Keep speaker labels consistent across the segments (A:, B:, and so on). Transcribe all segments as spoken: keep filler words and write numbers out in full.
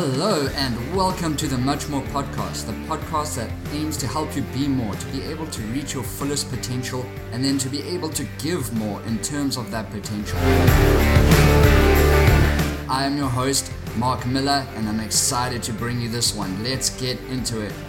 A: Hello and welcome to the Much More Podcast, the podcast that aims to help you be more, to be able to reach your fullest potential, and then to be able to give more in terms of that potential. I am your host, Mark Miller, and I'm excited to bring you this one. Let's get into it.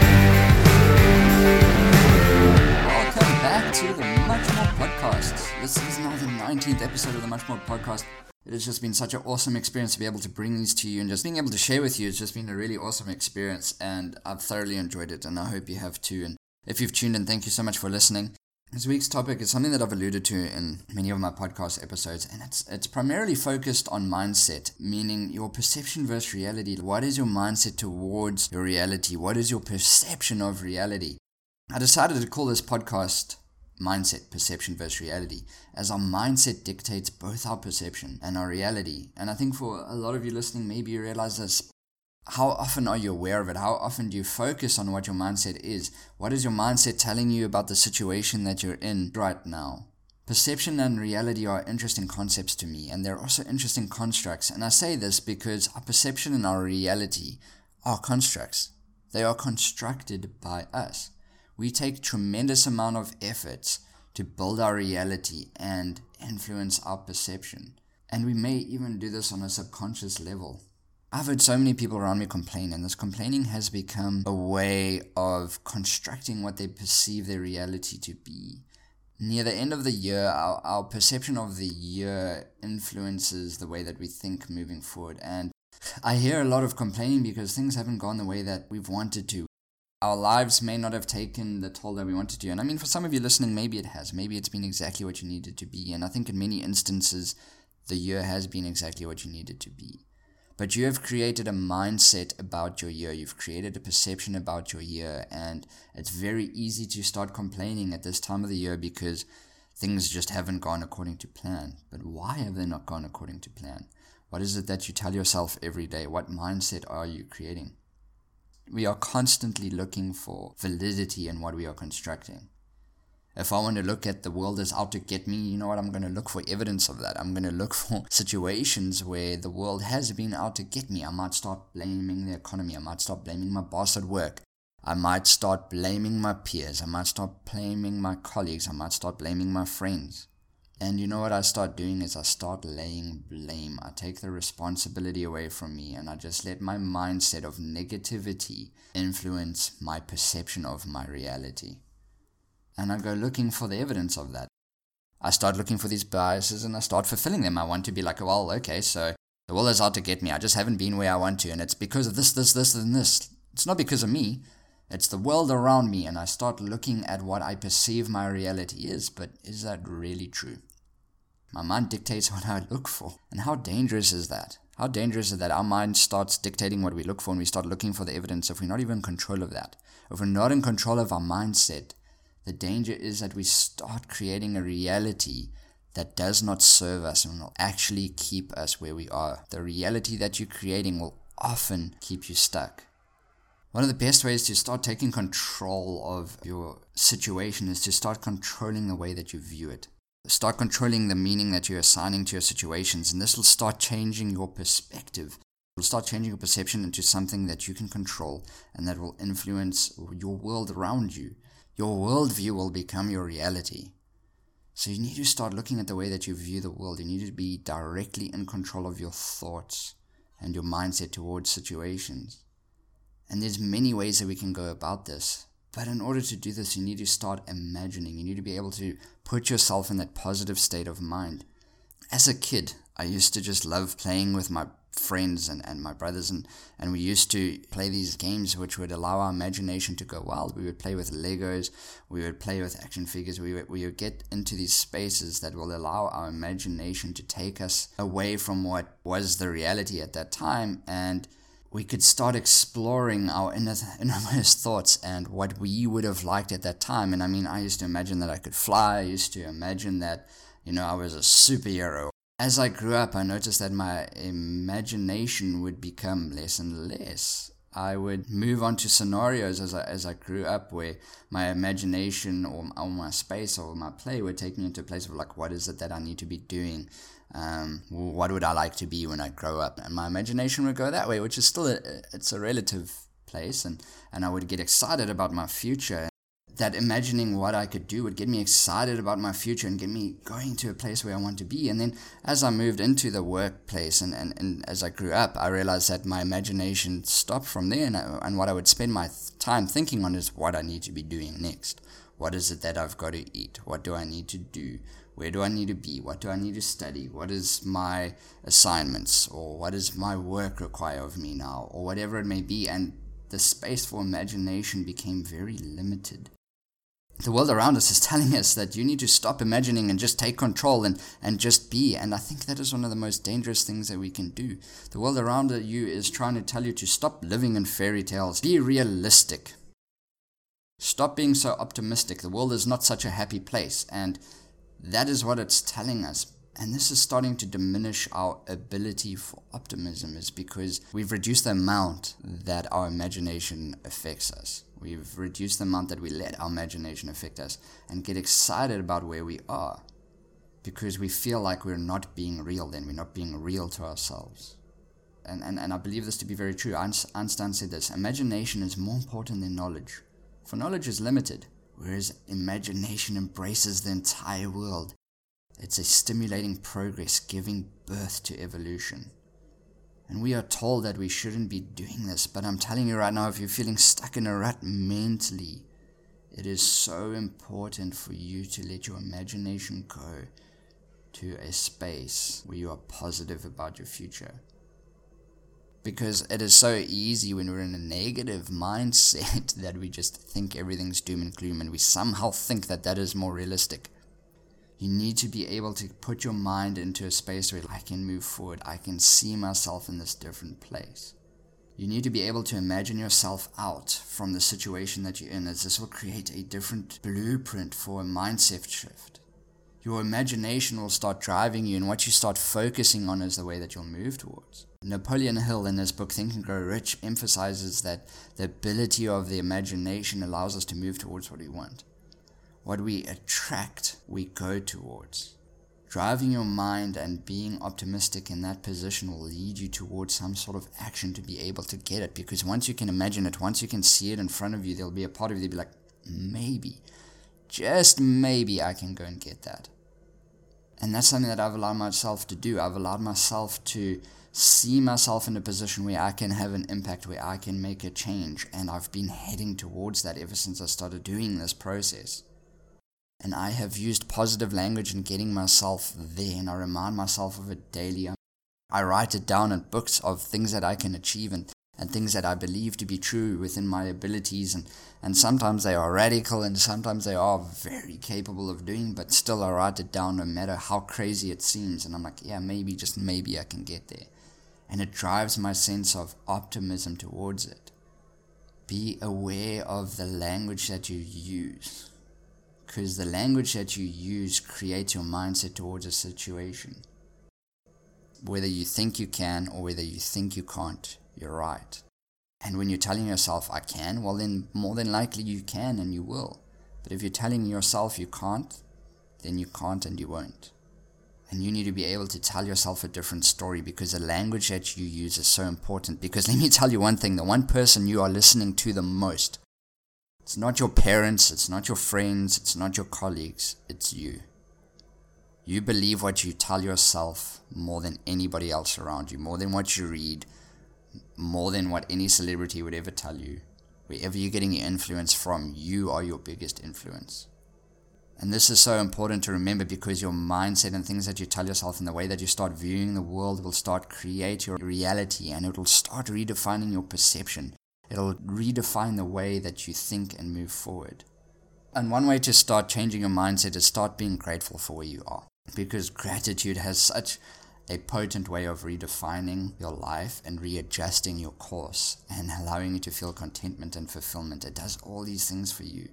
A: Welcome back to the Much More Podcast. This is now the nineteenth episode of the Much More Podcast. It has just been such an awesome experience to be able to bring these to you, and just being able to share with you. It's just been a really awesome experience, and I've thoroughly enjoyed it, and I hope you have too. And if you've tuned in, thank you so much for listening. This week's topic is something that I've alluded to in many of my podcast episodes, and it's it's primarily focused on mindset, meaning your perception versus reality. What is your mindset towards your reality? What is your perception of reality? I decided to call this podcast Mindset, Perception versus Reality, as our mindset dictates both our perception and our reality. And I think for a lot of you listening, maybe you realize this. How often are you aware of it? How often do you focus on what your mindset is? What is your mindset telling you about the situation that you're in right now? Perception and reality are interesting concepts to me, and they're also interesting constructs. And I say this because our perception and our reality are constructs. They are constructed by us. We take tremendous amount of efforts to build our reality and influence our perception. And we may even do this on a subconscious level. I've heard so many people around me complain, and this complaining has become a way of constructing what they perceive their reality to be. Near the end of the year, our, our perception of the year influences the way that we think moving forward. And I hear a lot of complaining because things haven't gone the way that we've wanted to. Our lives may not have taken the toll that we wanted to. And I mean, for some of you listening, maybe it has. Maybe it's been exactly what you needed to be. And I think in many instances, the year has been exactly what you needed to be. But you have created a mindset about your year. You've created a perception about your year. And it's very easy to start complaining at this time of the year because things just haven't gone according to plan. But why have they not gone according to plan? What is it that you tell yourself every day? What mindset are you creating? We are constantly looking for validity in what we are constructing. If I want to look at the world as out to get me, you know what? I'm going to look for evidence of that. I'm going to look for situations where the world has been out to get me. I might start blaming the economy. I might start blaming my boss at work. I might start blaming my peers. I might start blaming my colleagues. I might start blaming my friends. And you know what I start doing is I start laying blame. I take the responsibility away from me, and I just let my mindset of negativity influence my perception of my reality. And I go looking for the evidence of that. I start looking for these biases and I start fulfilling them. I want to be like, well, okay, so the world is out to get me. I just haven't been where I want to, and it's because of this, this, this, and this. It's not because of me. It's the world around me, and I start looking at what I perceive my reality is. But is that really true? My mind dictates what I look for. And how dangerous is that? How dangerous is that our mind starts dictating what we look for, and we start looking for the evidence if we're not even in control of that? If we're not in control of our mindset, the danger is that we start creating a reality that does not serve us and will actually keep us where we are. The reality that you're creating will often keep you stuck. One of the best ways to start taking control of your situation is to start controlling the way that you view it. Start controlling the meaning that you're assigning to your situations, and this will start changing your perspective. It will start changing your perception into something that you can control, and that will influence your world around you. Your worldview will become your reality. So you need to start looking at the way that you view the world. You need to be directly in control of your thoughts and your mindset towards situations. And there's many ways that we can go about this. But in order to do this, you need to start imagining. You need to be able to put yourself in that positive state of mind. As a kid, I used to just love playing with my friends and, and my brothers, and, and we used to play these games which would allow our imagination to go wild. We would play with Legos, we would play with action figures, we would, we would get into these spaces that will allow our imagination to take us away from what was the reality at that time, and we could start exploring our inner, innermost thoughts and what we would have liked at that time. And I mean, I used to imagine that I could fly. I used to imagine that, you know, I was a superhero. As I grew up, I noticed that my imagination would become less and less. I would move on to scenarios as I, as I grew up where my imagination or, or my space or my play would take me into a place of like, what is it that I need to be doing? Um, what would I like to be when I grow up? And my imagination would go that way, which is still, a, it's a relative place. And, and I would get excited about my future. That imagining what I could do would get me excited about my future and get me going to a place where I want to be. And then as I moved into the workplace and, and, and as I grew up, I realized that my imagination stopped from there. And, I, and what I would spend my th- time thinking on is what I need to be doing next. What is it that I've got to eat? What do I need to do? Where do I need to be? What do I need to study? What is my assignments? Or what does my work require of me now? Or whatever it may be. And the space for imagination became very limited. The world around us is telling us that you need to stop imagining and just take control and, and just be. And I think that is one of the most dangerous things that we can do. The world around you is trying to tell you to stop living in fairy tales. Be realistic. Stop being so optimistic. The world is not such a happy place. And that is what it's telling us. And this is starting to diminish our ability for optimism, is because we've reduced the amount that our imagination affects us. We've reduced the amount that we let our imagination affect us and get excited about where we are, because we feel like we're not being real then. We're not being real to ourselves. And, and, and I believe this to be very true. Einstein said this: imagination is more important than knowledge, for knowledge is limited, whereas imagination embraces the entire world. It's a stimulating progress, giving birth to evolution. And we are told that we shouldn't be doing this, but I'm telling you right now, if you're feeling stuck in a rut mentally, it is so important for you to let your imagination go to a space where you are positive about your future. Because it is so easy when we're in a negative mindset that we just think everything's doom and gloom, and we somehow think that that is more realistic. You need to be able to put your mind into a space where I can move forward. I can see myself in this different place. You need to be able to imagine yourself out from the situation that you're in, as this will create a different blueprint for a mindset shift. Your imagination will start driving you, and what you start focusing on is the way that you'll move towards. Napoleon Hill, in his book Think and Grow Rich, emphasizes that the ability of the imagination allows us to move towards what we want. What we attract, we go towards. Driving your mind and being optimistic in that position will lead you towards some sort of action to be able to get it. Because once you can imagine it, once you can see it in front of you, there'll be a part of you that'll be like, maybe, just maybe I can go and get that. And that's something that I've allowed myself to do. I've allowed myself to see myself in a position where I can have an impact, where I can make a change. And I've been heading towards that ever since I started doing this process. And I have used positive language in getting myself there, and I remind myself of it daily. I write it down in books of things that I can achieve and, and things that I believe to be true within my abilities. And, and sometimes they are radical and sometimes they are very capable of doing, but still I write it down no matter how crazy it seems. And I'm like, yeah, maybe, just maybe I can get there. And it drives my sense of optimism towards it. Be aware of the language that you use, because the language that you use creates your mindset towards a situation. Whether you think you can or whether you think you can't, you're right. And when you're telling yourself, I can, well then more than likely you can and you will. But if you're telling yourself you can't, then you can't and you won't. And you need to be able to tell yourself a different story, because the language that you use is so important. Because let me tell you one thing, the one person you are listening to the most, it's not your parents, it's not your friends, it's not your colleagues, it's you. You believe what you tell yourself more than anybody else around you, more than what you read, more than what any celebrity would ever tell you. Wherever you're getting your influence from, you are your biggest influence. And this is so important to remember, because your mindset and things that you tell yourself and the way that you start viewing the world will start create your reality, and it will start redefining your perception. It'll redefine the way that you think and move forward. And one way to start changing your mindset is start being grateful for where you are. Because gratitude has such a potent way of redefining your life and readjusting your course and allowing you to feel contentment and fulfillment. It does all these things for you.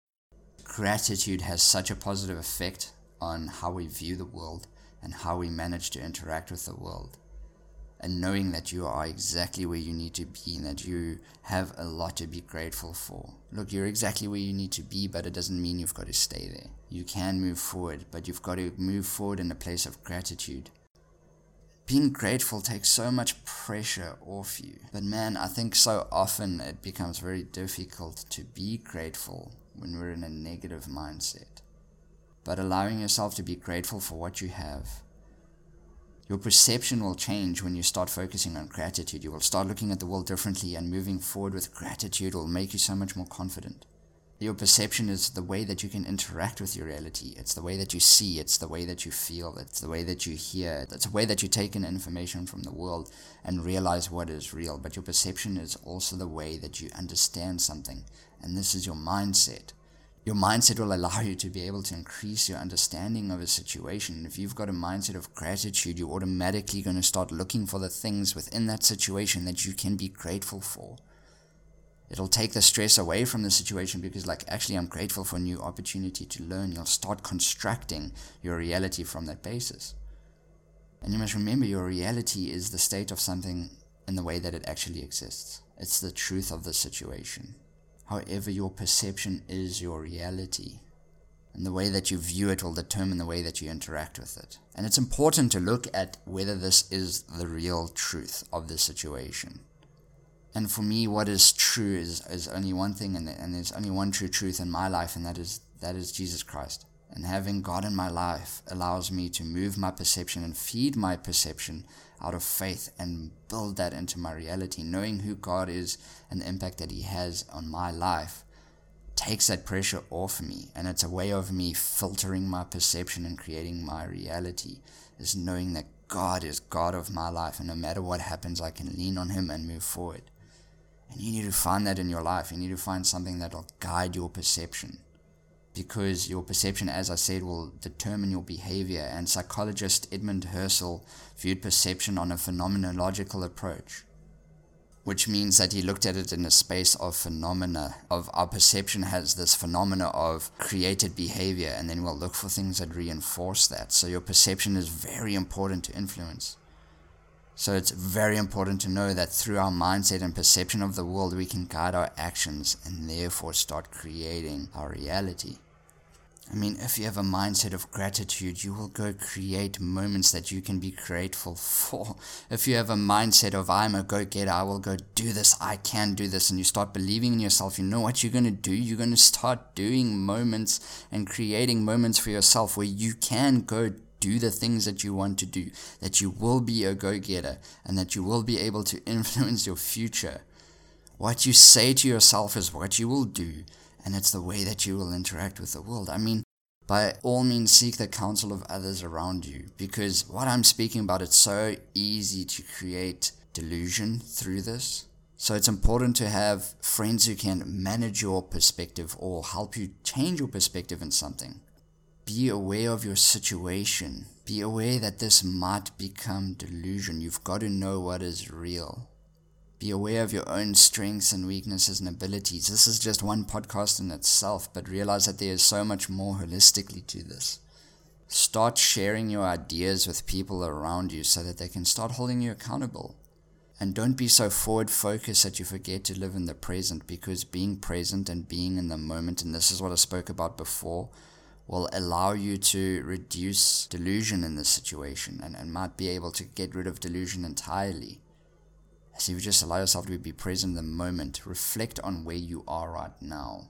A: Gratitude has such a positive effect on how we view the world and how we manage to interact with the world. and knowing that you are exactly where you need to be and that you have a lot to be grateful for. Look, you're exactly where you need to be, but it doesn't mean you've got to stay there. You can move forward, but you've got to move forward in a place of gratitude. Being grateful takes so much pressure off you. But man, I think so often it becomes very difficult to be grateful when we're in a negative mindset. But allowing yourself to be grateful for what you have, your perception will change when you start focusing on gratitude. You will start looking at the world differently, and moving forward with gratitude will make you so much more confident. Your perception is the way that you can interact with your reality. It's the way that you see. It's the way that you feel. It's the way that you hear. It's the way that you take in information from the world and realize what is real. But your perception is also the way that you understand something. And this is your mindset. Your mindset will allow you to be able to increase your understanding of a situation. If you've got a mindset of gratitude, you're automatically going to start looking for the things within that situation that you can be grateful for. It'll take the stress away from the situation because, like, actually, I'm grateful for a new opportunity to learn. You'll start constructing your reality from that basis. And you must remember, your reality is the state of something in the way that it actually exists. It's the truth of the situation. However, your perception is your reality. And the way that you view it will determine the way that you interact with it. And it's important to look at whether this is the real truth of the situation. And for me, what is true is, is only one thing, and, and there's only one true truth in my life, and that is that is Jesus Christ. And having God in my life allows me to move my perception and feed my perception out of faith and build that into my reality. Knowing who God is and the impact that He has on my life takes that pressure off me. And it's a way of me filtering my perception and creating my reality, is knowing that God is God of my life, and no matter what happens, I can lean on Him and move forward. And you need to find that in your life. You need to find something that will guide your perception. Because your perception, as I said, will determine your behavior. And psychologist Edmund Husserl viewed perception on a phenomenological approach, which means that he looked at it in a space of phenomena. Of our perception has this phenomena of created behavior, and then we'll look for things that reinforce that. So your perception is very important to influence. So it's very important to know that through our mindset and perception of the world, we can guide our actions and therefore start creating our reality. I mean, if you have a mindset of gratitude, you will go create moments that you can be grateful for. If you have a mindset of, I'm a go-getter, I will go do this, I can do this, and you start believing in yourself, you know what you're going to do? You're going to start doing moments and creating moments for yourself where you can go do the things that you want to do, that you will be a go-getter, and that you will be able to influence your future. What you say to yourself is what you will do, and it's the way that you will interact with the world. I mean, by all means, seek the counsel of others around you, because what I'm speaking about, it's so easy to create delusion through this. So it's important to have friends who can manage your perspective or help you change your perspective in something. Be aware of your situation. Be aware that this might become delusion. You've got to know what is real. Be aware of your own strengths and weaknesses and abilities. This is just one podcast in itself, but realize that there is so much more holistically to this. Start sharing your ideas with people around you so that they can start holding you accountable. And don't be so forward-focused that you forget to live in the present, because being present and being in the moment, and this is what I spoke about before, will allow you to reduce delusion in this situation and, and might be able to get rid of delusion entirely. So you just allow yourself to be present in the moment. Reflect on where you are right now.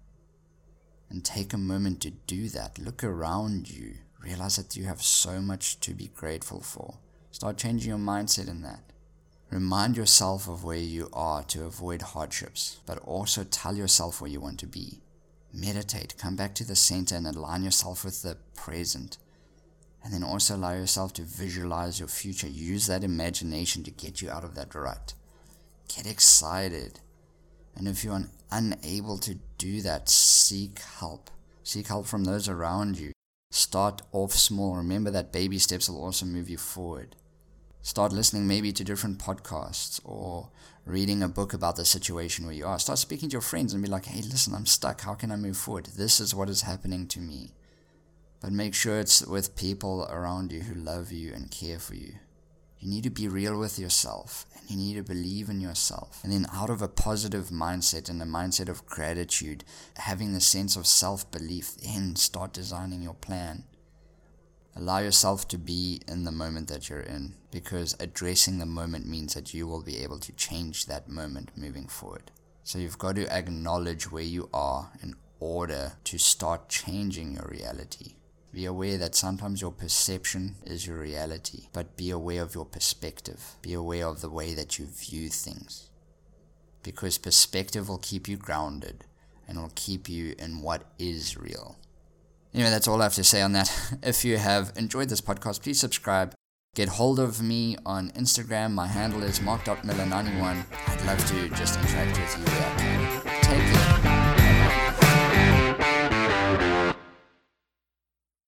A: And take a moment to do that. Look around you. Realize that you have so much to be grateful for. Start changing your mindset in that. Remind yourself of where you are to avoid hardships, but also tell yourself where you want to be. Meditate, come back to the center and align yourself with the present. And then also allow yourself to visualize your future. Use that imagination to get you out of that rut. Get excited. And if you're un- unable to do that, seek help. Seek help from those around you. Start off small. Remember that baby steps will also move you forward. Start listening maybe to different podcasts or reading a book about the situation where you are. Start speaking to your friends and be like, hey, listen, I'm stuck. How can I move forward? This is what is happening to me. But make sure it's with people around you who love you and care for you. You need to be real with yourself, and you need to believe in yourself. And then out of a positive mindset and a mindset of gratitude, having the sense of self-belief, then start designing your plan. Allow yourself to be in the moment that you're in, because addressing the moment means that you will be able to change that moment moving forward. So you've got to acknowledge where you are in order to start changing your reality. Be aware that sometimes your perception is your reality, but be aware of your perspective. Be aware of the way that you view things. Because perspective will keep you grounded and will keep you in what is real. Anyway, that's all I have to say on that. If you have enjoyed this podcast, please subscribe. Get hold of me on Instagram. My handle is mark dot miller ninety-one. I'd love to just interact with you there. Take care.